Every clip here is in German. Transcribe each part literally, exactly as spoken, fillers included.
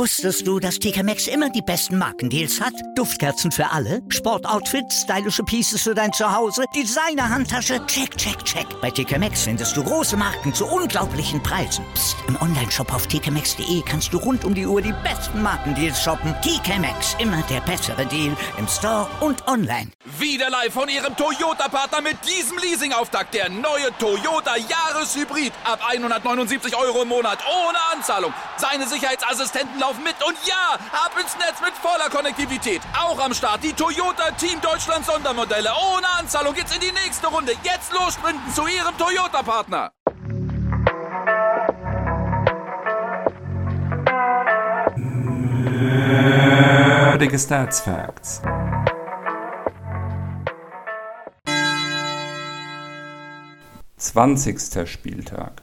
Wusstest du, dass T K Maxx immer die besten Markendeals hat? Duftkerzen für alle, Sportoutfits, stylische Pieces für dein Zuhause, Designer-Handtasche, check, check, check. Bei T K Maxx findest du große Marken zu unglaublichen Preisen. Psst. Im Onlineshop auf t k maxx punkt de kannst du rund um die Uhr die besten Markendeals shoppen. T K Maxx, immer der bessere Deal im Store und online. Wieder live von Ihrem Toyota-Partner mit diesem Leasing-Auftakt. Der neue Toyota Jahreshybrid. Ab hundertneunundsiebzig Euro im Monat ohne Anzahlung. Seine Sicherheitsassistenten laufen mit und ja, ab ins Netz mit voller Konnektivität. Auch am Start die Toyota Team Deutschland Sondermodelle. Ohne Anzahlung geht's in die nächste Runde. Jetzt los sprinten zu Ihrem Toyota-Partner. Nerdige Stats Facts. zwanzigster Spieltag.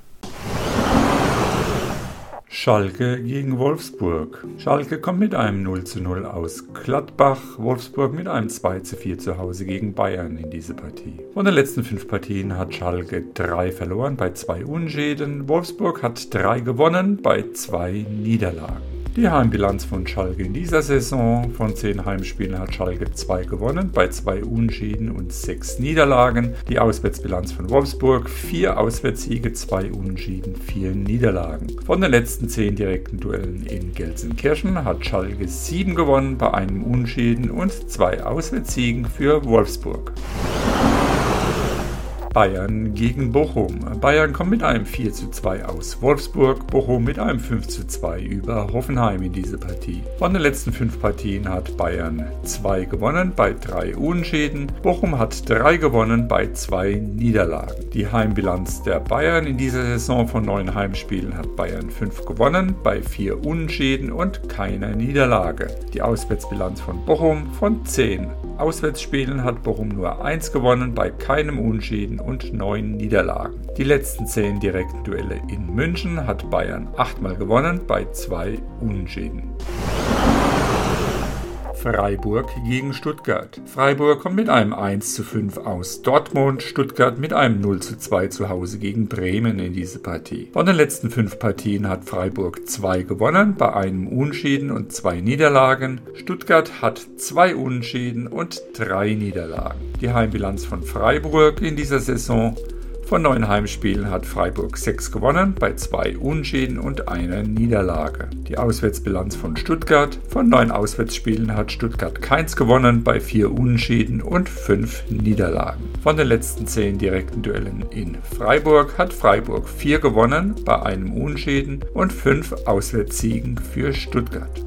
Schalke gegen Wolfsburg. Schalke kommt mit einem null zu null aus Gladbach, Wolfsburg mit einem zwei zu vier zu Hause gegen Bayern in diese Partie. Von den letzten fünf Partien hat Schalke drei verloren bei zwei Unentschieden, Wolfsburg hat drei gewonnen bei zwei Niederlagen. Die Heimbilanz von Schalke in dieser Saison: von zehn Heimspielen hat Schalke zwei gewonnen, bei zwei Unentschieden und sechs Niederlagen. Die Auswärtsbilanz von Wolfsburg: vier Auswärtssiege, zwei Unentschieden, vier Niederlagen. Von den letzten zehn direkten Duellen in Gelsenkirchen hat Schalke sieben gewonnen, bei einem Unentschieden und zwei Auswärtssiegen für Wolfsburg. Bayern gegen Bochum. Bayern kommt mit einem vier zu zwei aus Wolfsburg, Bochum mit einem fünf zu zwei über Hoffenheim in diese Partie. Von den letzten fünf Partien hat Bayern zwei gewonnen, bei drei Unentschieden. Bochum hat drei gewonnen, bei zwei Niederlagen. Die Heimbilanz der Bayern in dieser Saison: von neun Heimspielen hat Bayern fünf gewonnen, bei vier Unentschieden und keiner Niederlage. Die Auswärtsbilanz von Bochum: von zehn Auswärtsspielen hat Bochum nur eins gewonnen, bei keinem Unentschieden und neun Niederlagen. Die letzten zehn direkten Duelle in München hat Bayern achtmal gewonnen, bei zwei Unentschieden. Freiburg gegen Stuttgart. Freiburg kommt mit einem eins zu fünf aus Dortmund, Stuttgart mit einem null zu zwei zu Hause gegen Bremen in diese Partie. Von den letzten fünf Partien hat Freiburg zwei gewonnen, bei einem Unentschieden und zwei Niederlagen. Stuttgart hat zwei Unentschieden und drei Niederlagen. Die Heimbilanz von Freiburg in dieser Saison: von neun Heimspielen hat Freiburg sechs gewonnen, bei zwei Unentschieden und einer Niederlage. Die Auswärtsbilanz von Stuttgart: von neun Auswärtsspielen hat Stuttgart keins gewonnen, bei vier Unentschieden und fünf Niederlagen. Von den letzten zehn direkten Duellen in Freiburg hat Freiburg vier gewonnen, bei einem Unentschieden und fünf Auswärtssiegen für Stuttgart.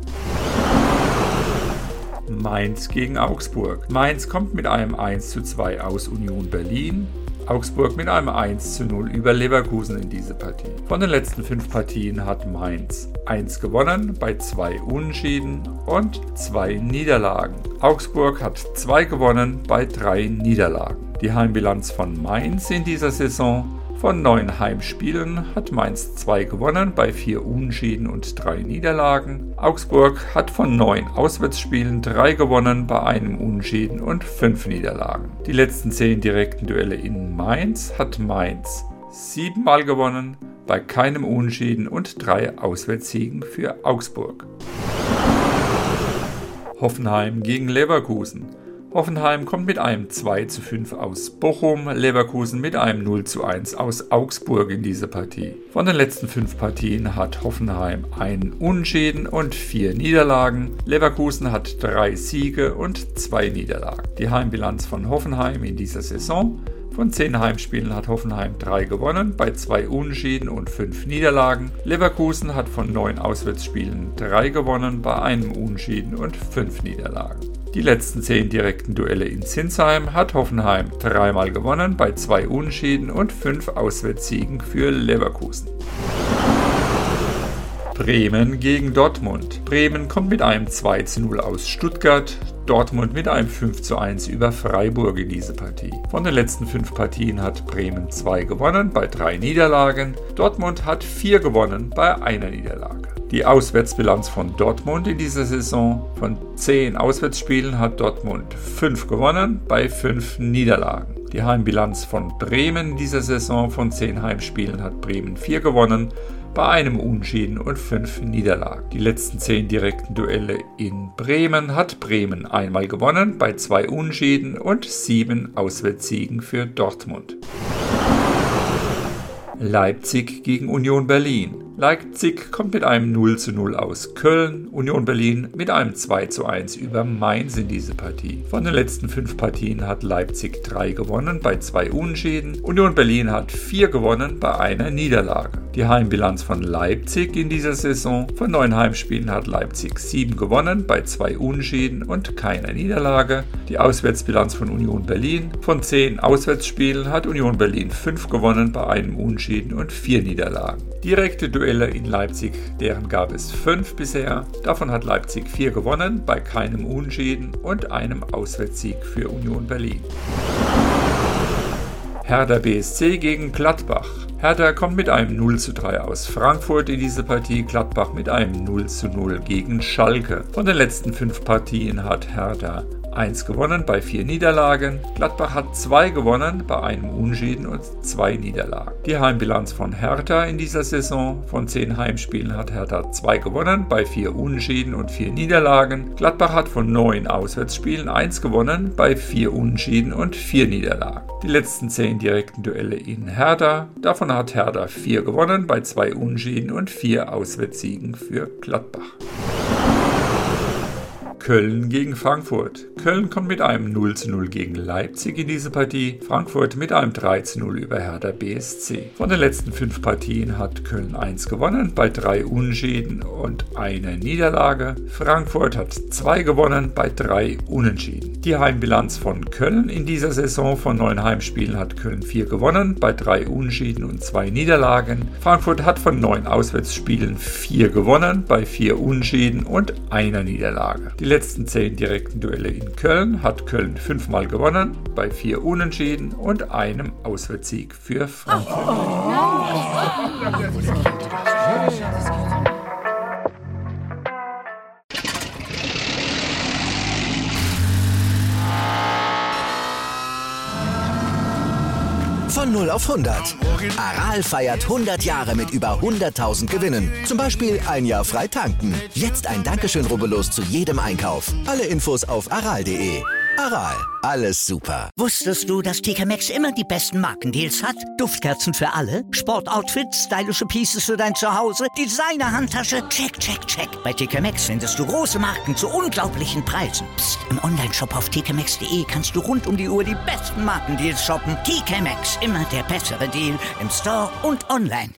Mainz gegen Augsburg. Mainz kommt mit einem eins zu zwei aus Union Berlin. Augsburg mit einem eins zu null über Leverkusen in diese Partie. Von den letzten fünf Partien hat Mainz eins gewonnen, bei zwei Unentschieden und zwei Niederlagen. Augsburg hat zwei gewonnen, bei drei Niederlagen. Die Heimbilanz von Mainz in dieser Saison: von neun Heimspielen hat Mainz zwei gewonnen, bei vier Unentschieden und drei Niederlagen. Augsburg hat von neun Auswärtsspielen drei gewonnen, bei einem Unentschieden und fünf Niederlagen. Die letzten zehn direkten Duelle in Mainz hat Mainz siebenmal gewonnen, bei keinem Unentschieden und drei Auswärtssiegen für Augsburg. Hoffenheim gegen Leverkusen. Hoffenheim kommt mit einem zwei zu fünf aus Bochum, Leverkusen mit einem null zu eins aus Augsburg in diese Partie. Von den letzten fünf Partien hat Hoffenheim einen Unentschieden und vier Niederlagen. Leverkusen hat drei Siege und zwei Niederlagen. Die Heimbilanz von Hoffenheim in dieser Saison: von zehn Heimspielen hat Hoffenheim drei gewonnen, bei zwei Unentschieden und fünf Niederlagen. Leverkusen hat von neun Auswärtsspielen drei gewonnen, bei einem Unentschieden und fünf Niederlagen. Die letzten zehn direkten Duelle in Sinsheim hat Hoffenheim dreimal gewonnen, bei zwei Unentschieden und fünf Auswärtssiegen für Leverkusen. Bremen gegen Dortmund. Bremen kommt mit einem zwei zu null aus Stuttgart, Dortmund mit einem fünf zu eins über Freiburg in diese Partie. Von den letzten fünf Partien hat Bremen zwei gewonnen, bei drei Niederlagen. Dortmund hat vier gewonnen, bei einer Niederlage. Die Auswärtsbilanz von Dortmund in dieser Saison: von zehn Auswärtsspielen hat Dortmund fünf gewonnen, bei fünf Niederlagen. Die Heimbilanz von Bremen in dieser Saison: von zehn Heimspielen hat Bremen vier gewonnen, bei einem Unentschieden und fünf Niederlagen. Die letzten zehn direkten Duelle in Bremen hat Bremen einmal gewonnen, bei zwei Unentschieden und sieben Auswärtssiegen für Dortmund. Leipzig gegen Union Berlin. Leipzig kommt mit einem null zu null aus Köln, Union Berlin mit einem zwei zu eins über Mainz in diese Partie. Von den letzten fünf Partien hat Leipzig drei gewonnen, bei zwei Unentschieden. Union Berlin hat vier gewonnen, bei einer Niederlage. Die Heimbilanz von Leipzig in dieser Saison: von neun Heimspielen hat Leipzig sieben gewonnen, bei zwei Unentschieden und keiner Niederlage. Die Auswärtsbilanz von Union Berlin: von zehn Auswärtsspielen hat Union Berlin fünf gewonnen, bei einem Unentschieden und vier Niederlagen. Direkte Duelle in Leipzig, deren gab es fünf bisher. Davon hat Leipzig vier gewonnen, bei keinem Unentschieden und einem Auswärtssieg für Union Berlin. Hertha B S C gegen Gladbach. Hertha kommt mit einem null zu drei aus Frankfurt in diese Partie, Gladbach mit einem null zu null gegen Schalke. Von den letzten fünf Partien hat Hertha eins gewonnen, bei vier Niederlagen. Gladbach hat zwei gewonnen, bei einem Unentschieden und zwei Niederlagen. Die Heimbilanz von Hertha in dieser Saison: von zehn Heimspielen hat Hertha zwei gewonnen, bei vier Unentschieden und vier Niederlagen. Gladbach hat von neun Auswärtsspielen eins gewonnen, bei vier Unentschieden und vier Niederlagen. Die letzten zehn direkten Duelle in Hertha: davon hat Hertha vier gewonnen, bei zwei Unentschieden und vier Auswärtssiegen für Gladbach. Köln gegen Frankfurt. Köln kommt mit einem null zu null gegen Leipzig in diese Partie, Frankfurt mit einem drei zu null über Hertha B S C. Von den letzten fünf Partien hat Köln eins gewonnen, bei drei Unentschieden und einer Niederlage. Frankfurt hat zwei gewonnen, bei drei Unentschieden. Die Heimbilanz von Köln in dieser Saison: von neun Heimspielen hat Köln vier gewonnen, bei drei Unentschieden und zwei Niederlagen. Frankfurt hat von neun Auswärtsspielen vier gewonnen, bei vier Unentschieden und einer Niederlage. Die letzten zehn direkten Duelle in Köln hat Köln fünfmal gewonnen, bei vier Unentschieden und einem Auswärtssieg für Frankfurt. Von null auf hundert. Aral feiert hundert Jahre mit über hunderttausend Gewinnen. Zum Beispiel ein Jahr frei tanken. Jetzt ein Dankeschön, rubbellos zu jedem Einkauf. Alle Infos auf aral punkt de. Aral, alles super. Wusstest du, dass T K Maxx immer die besten Markendeals hat? Duftkerzen für alle, Sportoutfits, stylische Pieces für dein Zuhause, Designer-Handtasche, check, check, check. Bei T K Maxx findest du große Marken zu unglaublichen Preisen. Psst. Im Onlineshop auf t k maxx punkt de kannst du rund um die Uhr die besten Markendeals shoppen. T K Maxx, immer der bessere Deal im Store und online.